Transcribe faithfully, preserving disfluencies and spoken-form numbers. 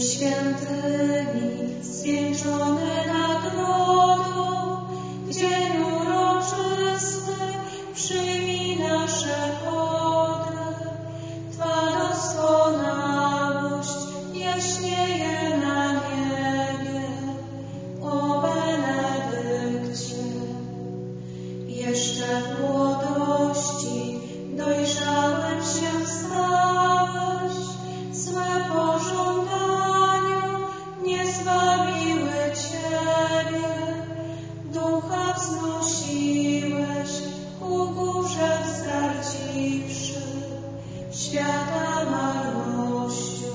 świętymi, zwieńczony nagrodą, w dzień uroczysty przyjmij nasze hodry. Twa doskonałość jaśnieje na niebie, o Benedykcie. Jeszcze w młodości dojrzałym się stałeś, złe pożądania nie zbawiły Ciebie, ducha wznosiłeś ku górze wzgardziwszy, świata marnością